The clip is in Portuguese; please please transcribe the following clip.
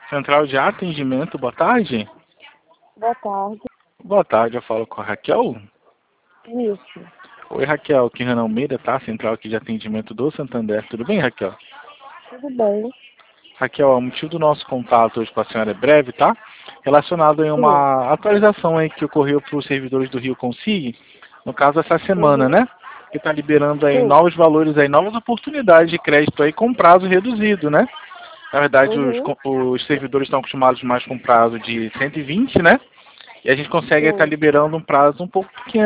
Central de atendimento, boa tarde. Boa tarde. Boa tarde, eu falo com a Raquel. Isso. Oi, Raquel, aqui é Renan Almeida, tá? Central aqui de atendimento do Santander. Tudo bem, Raquel? Tudo bem. Raquel, o motivo do nosso contato hoje com a senhora é breve, tá? Relacionado em Sim. uma atualização aí que ocorreu para os servidores do Rio Consig, no caso essa semana, Uhum. né? Que está liberando aí Sim. novos valores aí, novas oportunidades de crédito aí com prazo reduzido, né? Na verdade, Uhum. os servidores estão acostumados mais com prazo de 120, né? E a gente consegue estar Sim. liberando um prazo um pouco pequeno.